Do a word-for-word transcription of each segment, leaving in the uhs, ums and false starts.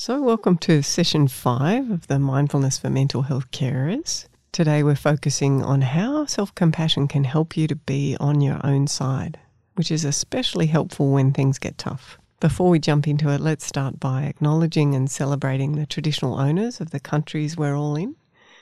So welcome to session five of the Mindfulness for Mental Health Carers. Today we're focusing on how self-compassion can help you to be on your own side, which is especially helpful when things get tough. Before we jump into it, let's start by acknowledging and celebrating the traditional owners of the countries we're all in.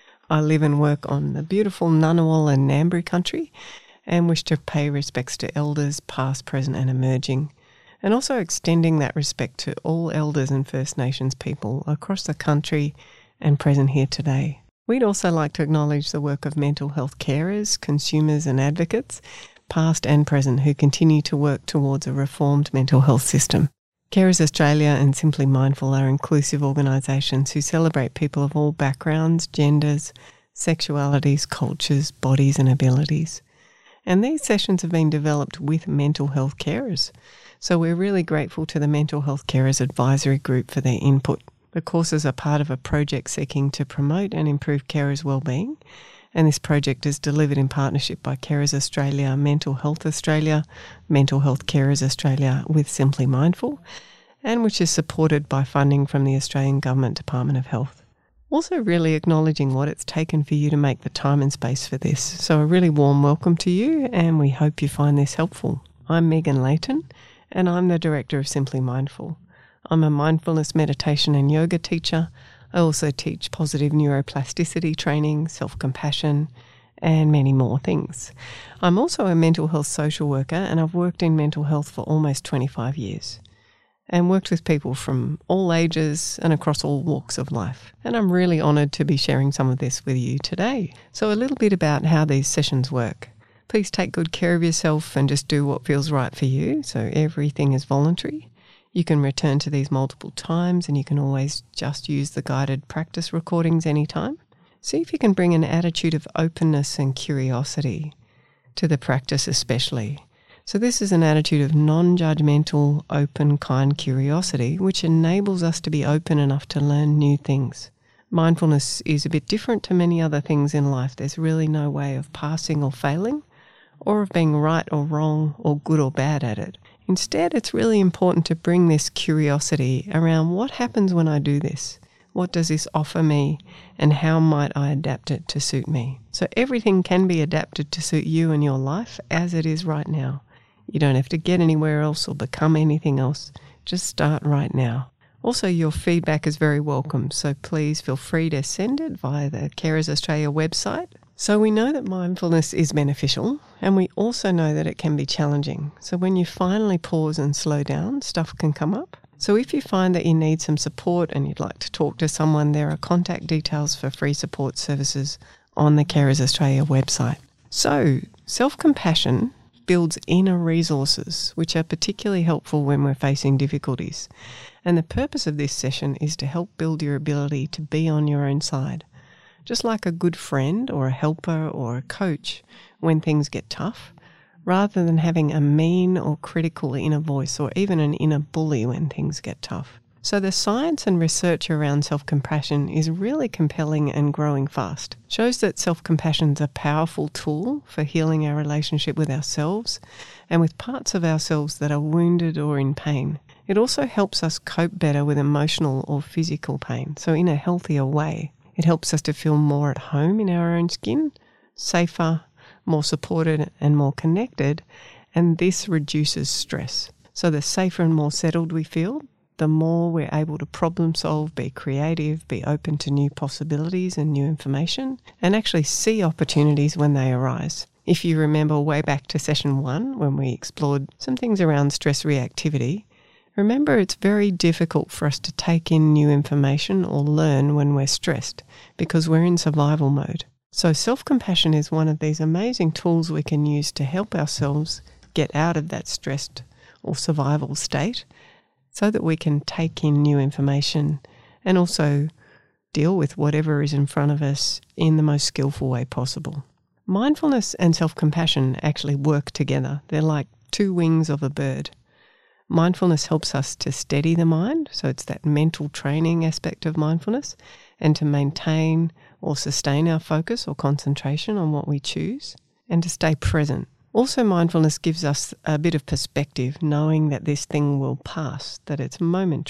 I live and work on the beautiful Ngunnawal and Ngambri country and wish to pay respects to elders past, present and emerging, and also extending that respect to all elders and First Nations people across the country and present here today. We'd also like to acknowledge the work of mental health carers, consumers and advocates, past and present, who continue to work towards a reformed mental health system. Carers Australia and Simply Mindful are inclusive organisations who celebrate people of all backgrounds, genders, sexualities, cultures, bodies and abilities. And these sessions have been developed with mental health carers. So we're really grateful to the Mental Health Carers Advisory Group for their input. The courses are part of a project seeking to promote and improve carers' wellbeing, and this project is delivered in partnership by Carers Australia, Mental Health Australia, Mental Health Carers Australia with Simply Mindful, and which is supported by funding from the Australian Government Department of Health. Also really acknowledging what it's taken for you to make the time and space for this. So a really warm welcome to you, and we hope you find this helpful. I'm Megan Layton, and I'm the director of Simply Mindful. I'm a mindfulness meditation and yoga teacher. I also teach positive neuroplasticity training, self-compassion, and many more things. I'm also a mental health social worker, and I've worked in mental health for almost twenty-five years and worked with people from all ages and across all walks of life. And I'm really honoured to be sharing some of this with you today. So a little bit about how these sessions work. Please take good care of yourself and just do what feels right for you. So everything is voluntary. You can return to these multiple times, and you can always just use the guided practice recordings anytime. See if you can bring an attitude of openness and curiosity to the practice especially. So this is an attitude of non-judgmental, open, kind curiosity, which enables us to be open enough to learn new things. Mindfulness is a bit different to many other things in life. There's really no way of passing or failing, or of being right or wrong or good or bad at it. Instead, it's really important to bring this curiosity around what happens when I do this. What does this offer me, and how might I adapt it to suit me? So everything can be adapted to suit you and your life as it is right now. You don't have to get anywhere else or become anything else. Just start right now. Also, your feedback is very welcome, so please feel free to send it via the Carers Australia website. So we know that mindfulness is beneficial, and we also know that it can be challenging. So when you finally pause and slow down, stuff can come up. So if you find that you need some support and you'd like to talk to someone, there are contact details for free support services on the Carers Australia website. So self-compassion builds inner resources, which are particularly helpful when we're facing difficulties. And the purpose of this session is to help build your ability to be on your own side. Just like a good friend or a helper or a coach when things get tough, rather than having a mean or critical inner voice or even an inner bully when things get tough. So the science and research around self-compassion is really compelling and growing fast. It shows that self-compassion is a powerful tool for healing our relationship with ourselves and with parts of ourselves that are wounded or in pain. It also helps us cope better with emotional or physical pain, so in a healthier way. It helps us to feel more at home in our own skin, safer, more supported and more connected, and this reduces stress. So the safer and more settled we feel, the more we're able to problem solve, be creative, be open to new possibilities and new information, and actually see opportunities when they arise. If you remember way back to session one, when we explored some things around stress reactivity, remember, it's very difficult for us to take in new information or learn when we're stressed because we're in survival mode. So self-compassion is one of these amazing tools we can use to help ourselves get out of that stressed or survival state so that we can take in new information and also deal with whatever is in front of us in the most skillful way possible. Mindfulness and self-compassion actually work together. They're like two wings of a bird. Mindfulness helps us to steady the mind, so it's that mental training aspect of mindfulness, and to maintain or sustain our focus or concentration on what we choose, and to stay present. Also, mindfulness gives us a bit of perspective, knowing that this thing will pass, that it's momentary.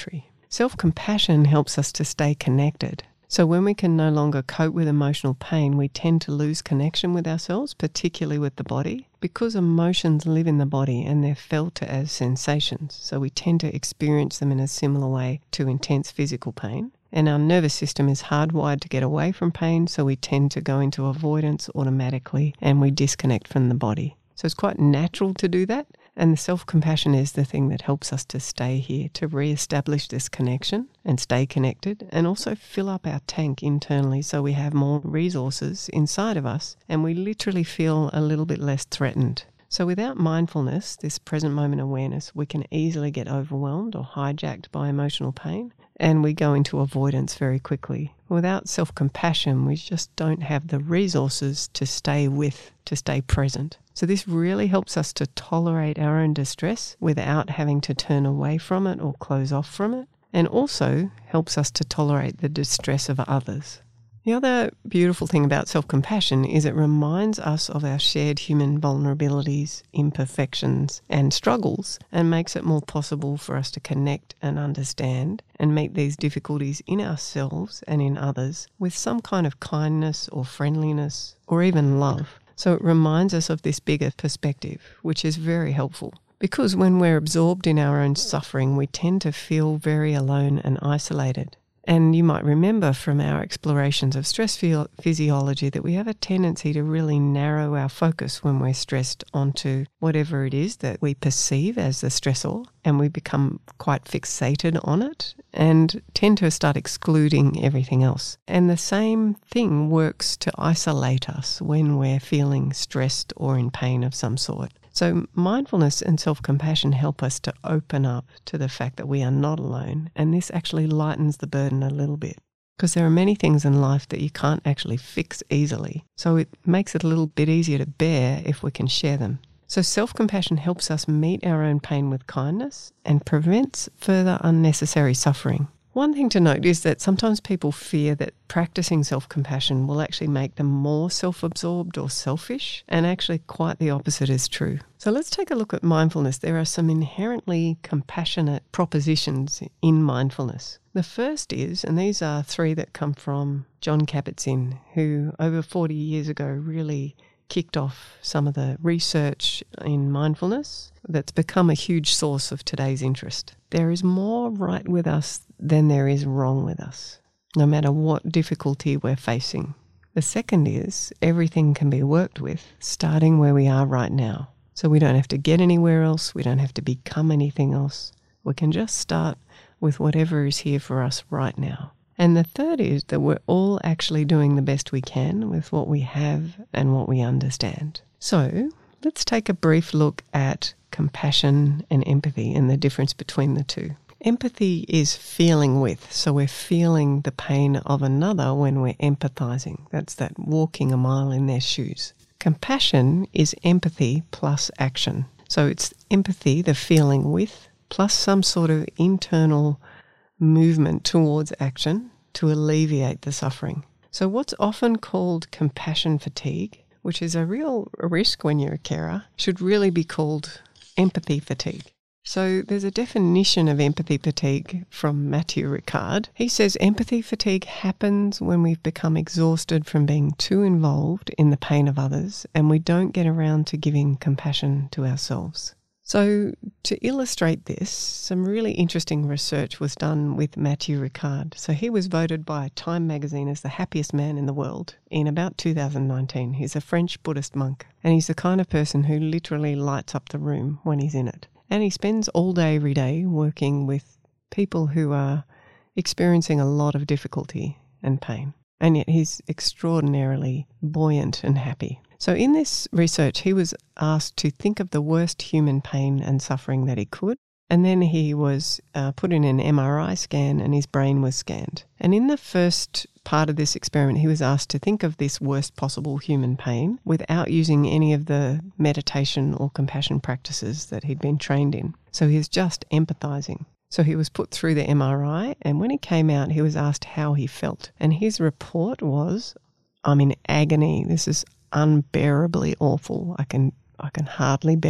Self-compassion helps us to stay connected. So when we can no longer cope with emotional pain, we tend to lose connection with ourselves, particularly with the body, because emotions live in the body and they're felt as sensations. So we tend to experience them in a similar way to intense physical pain. And our nervous system is hardwired to get away from pain, so we tend to go into avoidance automatically and we disconnect from the body. So it's quite natural to do that. And the self-compassion is the thing that helps us to stay here, to re-establish this connection and stay connected, and also fill up our tank internally so we have more resources inside of us and we literally feel a little bit less threatened. So without mindfulness, this present moment awareness, we can easily get overwhelmed or hijacked by emotional pain, and we go into avoidance very quickly. Without self-compassion, we just don't have the resources to stay with, to stay present. So this really helps us to tolerate our own distress without having to turn away from it or close off from it, and also helps us to tolerate the distress of others. The other beautiful thing about self-compassion is it reminds us of our shared human vulnerabilities, imperfections, and struggles, and makes it more possible for us to connect and understand and meet these difficulties in ourselves and in others with some kind of kindness or friendliness or even love. So it reminds us of this bigger perspective, which is very helpful. Because when we're absorbed in our own suffering, we tend to feel very alone and isolated. And you might remember from our explorations of stress physiology that we have a tendency to really narrow our focus when we're stressed onto whatever it is that we perceive as the stressor, and we become quite fixated on it and tend to start excluding everything else. And the same thing works to isolate us when we're feeling stressed or in pain of some sort. So mindfulness and self-compassion help us to open up to the fact that we are not alone, and this actually lightens the burden a little bit, because there are many things in life that you can't actually fix easily. So it makes it a little bit easier to bear if we can share them. So self-compassion helps us meet our own pain with kindness and prevents further unnecessary suffering. One thing to note is that sometimes people fear that practicing self-compassion will actually make them more self-absorbed or selfish, and actually quite the opposite is true. So let's take a look at mindfulness. There are some inherently compassionate propositions in mindfulness. The first is, and these are three that come from Jon Kabat-Zinn, who over forty years ago really kicked off some of the research in mindfulness that's become a huge source of today's interest. There is more right with us than there is wrong with us, no matter what difficulty we're facing. The second is everything can be worked with, starting where we are right now. So we don't have to get anywhere else. We don't have to become anything else. We can just start with whatever is here for us right now. And the third is that we're all actually doing the best we can with what we have and what we understand. So let's take a brief look at compassion and empathy and the difference between the two. Empathy is feeling with, so we're feeling the pain of another when we're empathizing. That's that walking a mile in their shoes. Compassion is empathy plus action. So it's empathy, the feeling with, plus some sort of internal movement towards action to alleviate the suffering. So what's often called compassion fatigue, which is a real risk when you're a carer, should really be called empathy fatigue. So there's a definition of empathy fatigue from Matthew Ricard. He says empathy fatigue happens when we've become exhausted from being too involved in the pain of others and we don't get around to giving compassion to ourselves. So to illustrate this, some really interesting research was done with Matthew Ricard. So he was voted by Time magazine as the happiest man in the world in about two thousand nineteen. He's a French Buddhist monk, and he's the kind of person who literally lights up the room when he's in it. And he spends all day every day working with people who are experiencing a lot of difficulty and pain. And yet he's extraordinarily buoyant and happy. So in this research, he was asked to think of the worst human pain and suffering that he could. And then he was uh, put in an M R I scan and his brain was scanned. And in the first part of this experiment, he was asked to think of this worst possible human pain without using any of the meditation or compassion practices that he'd been trained in. So he was just empathizing. So he was put through the M R I, and when he came out, he was asked how he felt. And his report was, I'm in agony. This is unbearably awful. I can I can hardly bear it.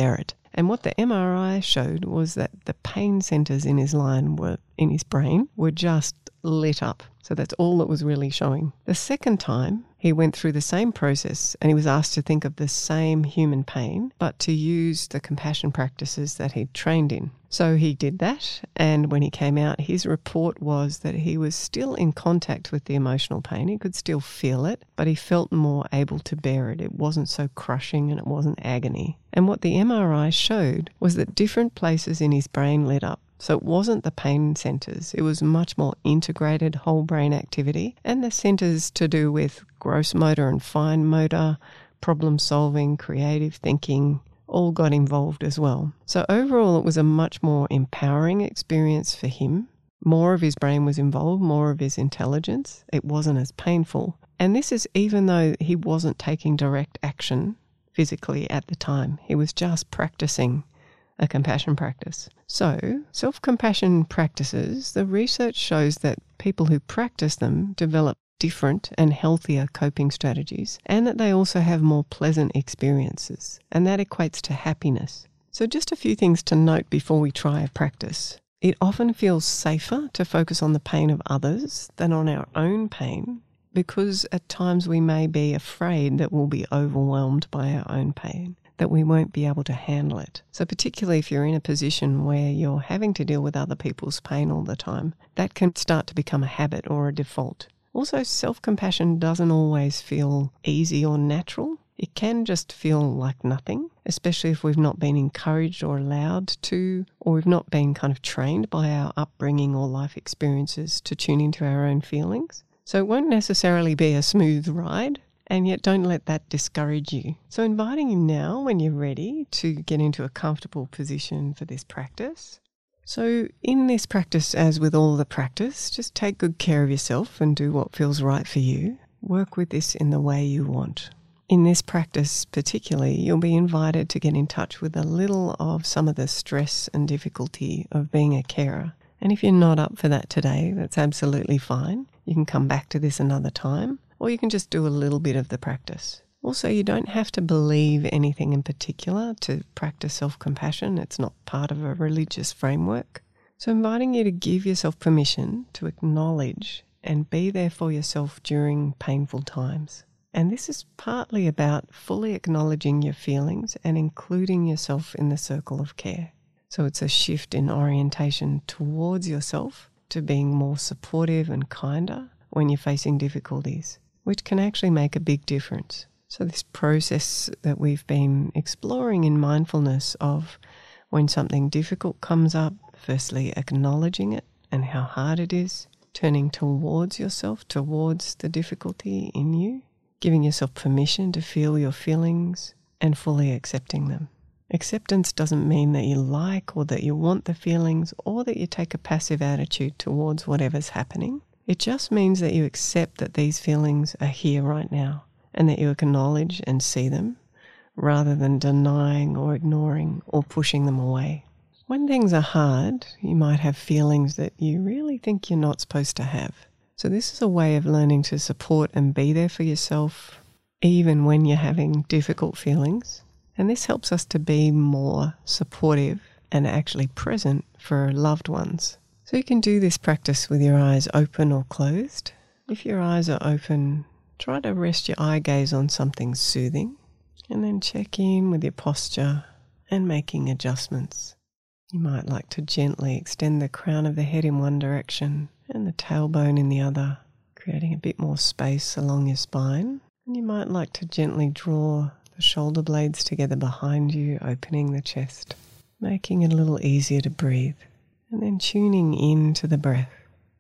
And what the M R I showed was that the pain centers in his line were in his brain were just lit up. So that's all that was really showing. The second time, he went through the same process and he was asked to think of the same human pain, but to use the compassion practices that he'd trained in. So he did that, and when he came out, his report was that he was still in contact with the emotional pain. He could still feel it, but he felt more able to bear it. It wasn't so crushing and it wasn't agony. And what the M R I showed was that different places in his brain lit up. So it wasn't the pain centers. It was much more integrated whole brain activity, and the centers to do with gross motor and fine motor, problem solving, creative thinking, all got involved as well. So overall, it was a much more empowering experience for him. More of his brain was involved, more of his intelligence. It wasn't as painful. And this is even though he wasn't taking direct action physically at the time. He was just practicing a compassion practice. So, self-compassion practices, the research shows that people who practice them develop different and healthier coping strategies, and that they also have more pleasant experiences, and that equates to happiness. So just a few things to note before we try a practice. It often feels safer to focus on the pain of others than on our own pain, because at times we may be afraid that we'll be overwhelmed by our own pain, that we won't be able to handle it. So particularly if you're in a position where you're having to deal with other people's pain all the time, that can start to become a habit or a default. Also, self-compassion doesn't always feel easy or natural. It can just feel like nothing, especially if we've not been encouraged or allowed to, or we've not been kind of trained by our upbringing or life experiences to tune into our own feelings. So it won't necessarily be a smooth ride, and yet don't let that discourage you. So inviting you now, when you're ready, to get into a comfortable position for this practice. So in this practice, as with all the practice, just take good care of yourself and do what feels right for you. Work with this in the way you want. In this practice particularly, you'll be invited to get in touch with a little of some of the stress and difficulty of being a carer. And if you're not up for that today, that's absolutely fine. You can come back to this another time, or you can just do a little bit of the practice. Also, you don't have to believe anything in particular to practice self-compassion. It's not part of a religious framework. So inviting you to give yourself permission to acknowledge and be there for yourself during painful times. And this is partly about fully acknowledging your feelings and including yourself in the circle of care. So it's a shift in orientation towards yourself to being more supportive and kinder when you're facing difficulties, which can actually make a big difference. So this process that we've been exploring in mindfulness of when something difficult comes up, firstly acknowledging it and how hard it is, turning towards yourself, towards the difficulty in you, giving yourself permission to feel your feelings and fully accepting them. Acceptance doesn't mean that you like or that you want the feelings or that you take a passive attitude towards whatever's happening. It just means that you accept that these feelings are here right now and that you acknowledge and see them rather than denying or ignoring or pushing them away. When things are hard, you might have feelings that you really think you're not supposed to have. So this is a way of learning to support and be there for yourself even when you're having difficult feelings. And this helps us to be more supportive and actually present for loved ones. So you can do this practice with your eyes open or closed. If your eyes are open, try to rest your eye gaze on something soothing and then check in with your posture and making adjustments. You might like to gently extend the crown of the head in one direction and the tailbone in the other, creating a bit more space along your spine. And you might like to gently draw the shoulder blades together behind you, opening the chest, making it a little easier to breathe. And then tuning into the breath,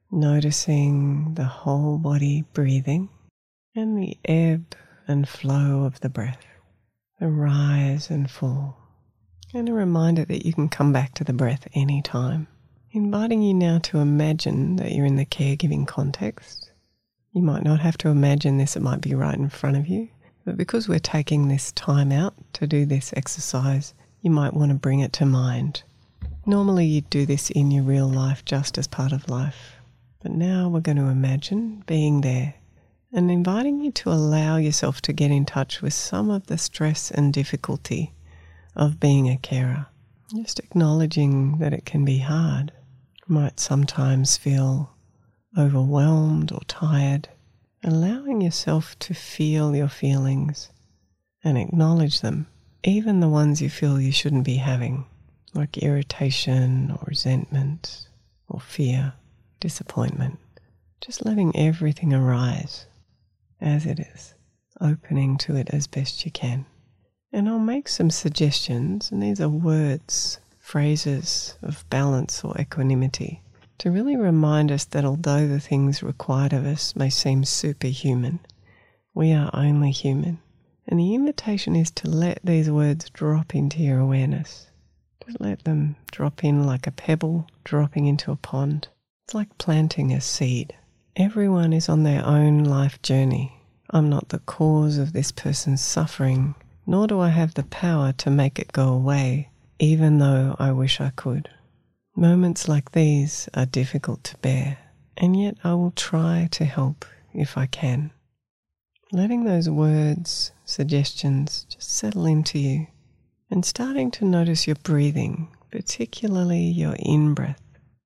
noticing the whole body breathing and the ebb and flow of the breath, the rise and fall. And a reminder that you can come back to the breath anytime. Inviting you now to imagine that you're in the caregiving context. You might not have to imagine this, it might be right in front of you. But because we're taking this time out to do this exercise, you might want to bring it to mind. Normally you'd do this in your real life just as part of life. But now we're going to imagine being there and inviting you to allow yourself to get in touch with some of the stress and difficulty of being a carer. Just acknowledging that it can be hard. You might sometimes feel overwhelmed or tired. Allowing yourself to feel your feelings and acknowledge them, even the ones you feel you shouldn't be having, like irritation or resentment or fear, disappointment. Just letting everything arise as it is, opening to it as best you can. And I'll make some suggestions, and these are words, phrases of balance or equanimity, to really remind us that although the things required of us may seem superhuman, we are only human. And the invitation is to let these words drop into your awareness. Just let them drop in like a pebble dropping into a pond. It's like planting a seed. Everyone is on their own life journey. I'm not the cause of this person's suffering, nor do I have the power to make it go away, even though I wish I could. Moments like these are difficult to bear, and yet I will try to help if I can. Letting those words, suggestions, just settle into you, and starting to notice your breathing, particularly your in-breath.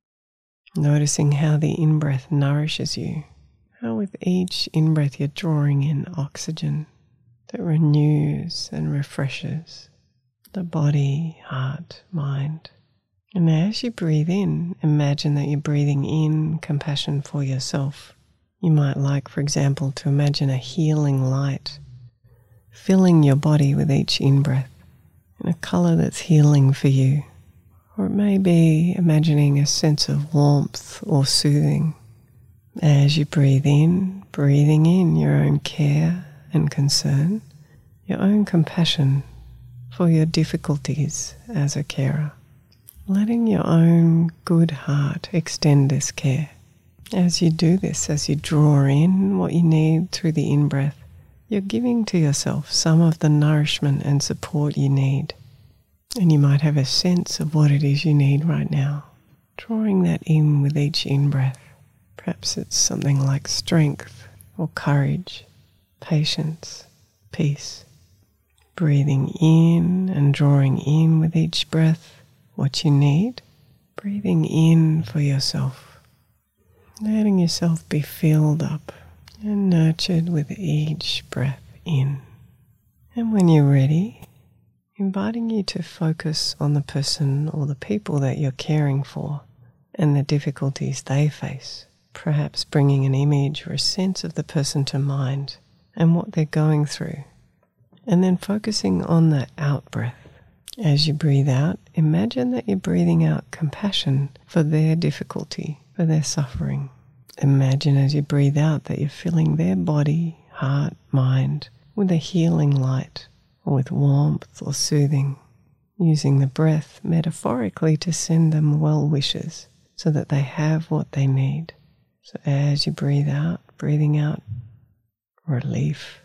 Noticing how the in-breath nourishes you, how with each in-breath you're drawing in oxygen that renews and refreshes the body, heart, mind. And as you breathe in, imagine that you're breathing in compassion for yourself. You might like, for example, to imagine a healing light filling your body with each in-breath in a color that's healing for you. Or it may be imagining a sense of warmth or soothing. As you breathe in, breathing in your own care and concern, your own compassion for your difficulties as a carer. Letting your own good heart extend this care. As you do this, as you draw in what you need through the in-breath, you're giving to yourself some of the nourishment and support you need. And you might have a sense of what it is you need right now. Drawing that in with each in-breath. Perhaps it's something like strength or courage, patience, peace. Breathing in and drawing in with each breath what you need. Breathing in for yourself. Letting yourself be filled up and nurtured with each breath in. And when you're ready, inviting you to focus on the person or the people that you're caring for and the difficulties they face. Perhaps bringing an image or a sense of the person to mind and what they're going through. And then focusing on that out breath. As you breathe out, imagine that you're breathing out compassion for their difficulty, for their suffering. Imagine as you breathe out that you're filling their body, heart, mind with a healing light, or with warmth or soothing, using the breath metaphorically to send them well wishes so that they have what they need. So as you breathe out, breathing out relief,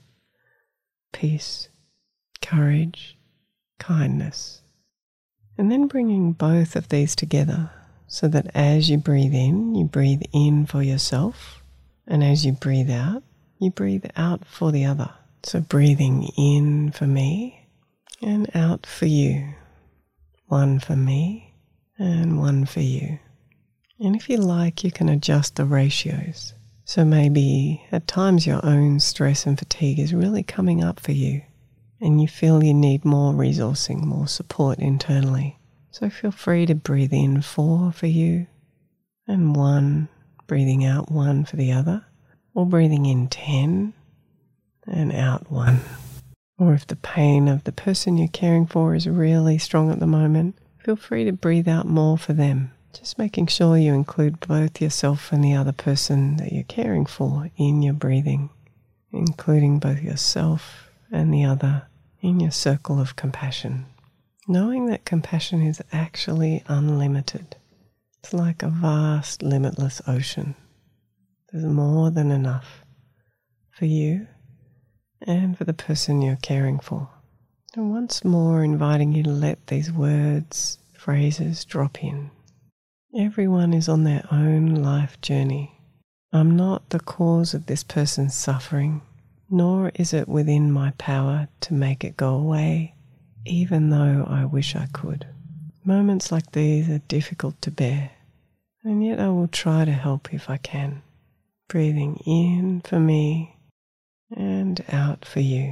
peace, courage, kindness. And then bringing both of these together so that as you breathe in, you breathe in for yourself, and as you breathe out, you breathe out for the other. So breathing in for me and out for you. One for me and one for you. And if you like, you can adjust the ratios. So maybe at times your own stress and fatigue is really coming up for you and you feel you need more resourcing, more support internally. So feel free to breathe in four for you and one, breathing out one for the other, or breathing in ten and out one. Or if the pain of the person you're caring for is really strong at the moment, feel free to breathe out more for them. Just making sure you include both yourself and the other person that you're caring for in your breathing, including both yourself and the other in your circle of compassion. Knowing that compassion is actually unlimited. It's like a vast, limitless ocean. There's more than enough for you and for the person you're caring for. And once more inviting you to let these words, phrases drop in. Everyone is on their own life journey. I'm not the cause of this person's suffering, nor is it within my power to make it go away, even though I wish I could. Moments like these are difficult to bear, and yet I will try to help if I can. Breathing in for me and out for you.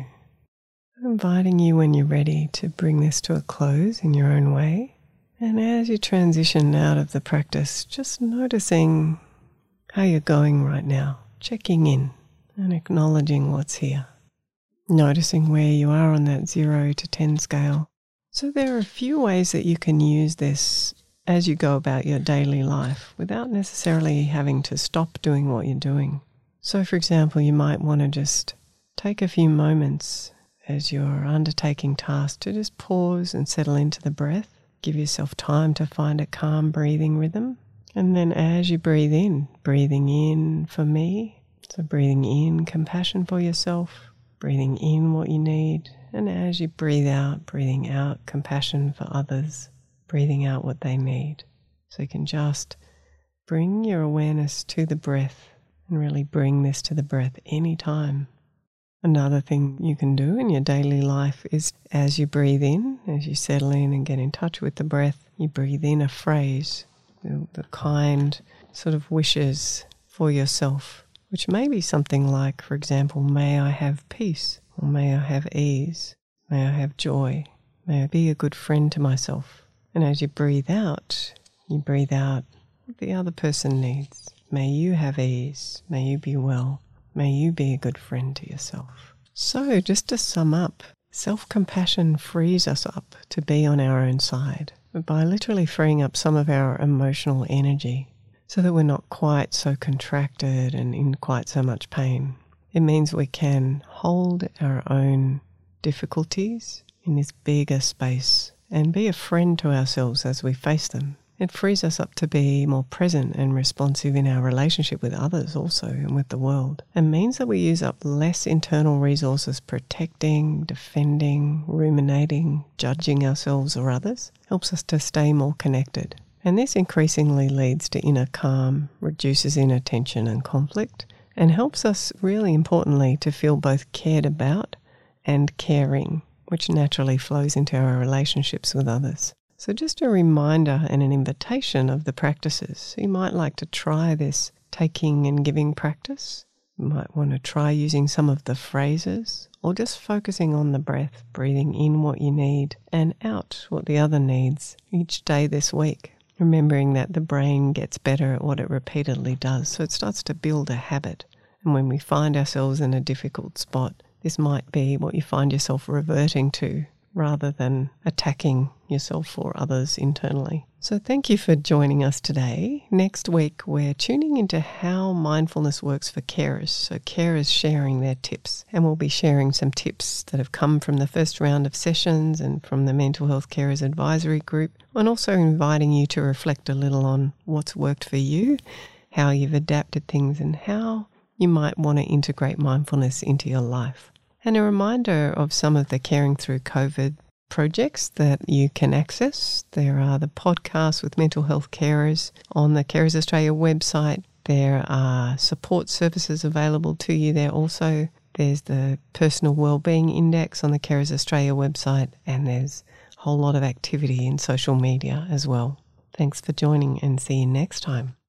Inviting you when you're ready to bring this to a close in your own way. And as you transition out of the practice, just noticing how you're going right now, checking in and acknowledging what's here. Noticing where you are on that zero to ten scale. So there are a few ways that you can use this as you go about your daily life without necessarily having to stop doing what you're doing. So for example, you might want to just take a few moments as you're undertaking tasks to just pause and settle into the breath. Give yourself time to find a calm breathing rhythm. And then as you breathe in, breathing in for me. So breathing in compassion for yourself, breathing in what you need. And as you breathe out, breathing out compassion for others, breathing out what they need. So you can just bring your awareness to the breath and really bring this to the breath anytime. Another thing you can do in your daily life is as you breathe in, as you settle in and get in touch with the breath, you breathe in a phrase, the, the kind sort of wishes for yourself, which may be something like, for example, may I have peace, or may I have ease, may I have joy, may I be a good friend to myself. And as you breathe out, you breathe out what the other person needs. May you have ease, may you be well. May you be a good friend to yourself. So just to sum up, self-compassion frees us up to be on our own side by literally freeing up some of our emotional energy so that we're not quite so contracted and in quite so much pain. It means we can hold our own difficulties in this bigger space and be a friend to ourselves as we face them. It frees us up to be more present and responsive in our relationship with others also and with the world, and means that we use up less internal resources protecting, defending, ruminating, judging ourselves or others. Helps us to stay more connected. And this increasingly leads to inner calm, reduces inner tension and conflict, and helps us, really importantly, to feel both cared about and caring, which naturally flows into our relationships with others. So just a reminder and an invitation of the practices. So you might like to try this taking and giving practice. You might want to try using some of the phrases or just focusing on the breath, breathing in what you need and out what the other needs each day this week. Remembering that the brain gets better at what it repeatedly does. So it starts to build a habit. And when we find ourselves in a difficult spot, this might be what you find yourself reverting to, rather than attacking yourself or others internally. So thank you for joining us today. Next week, we're tuning into how mindfulness works for carers. So carers sharing their tips. And we'll be sharing some tips that have come from the first round of sessions and from the Mental Health Carers Advisory Group. And also inviting you to reflect a little on what's worked for you, how you've adapted things, and how you might want to integrate mindfulness into your life. And a reminder of some of the Caring Through COVID projects that you can access. There are the podcasts with mental health carers on the Carers Australia website. There are support services available to you there also. There's the Personal Wellbeing Index on the Carers Australia website, and there's a whole lot of activity in social media as well. Thanks for joining, and see you next time.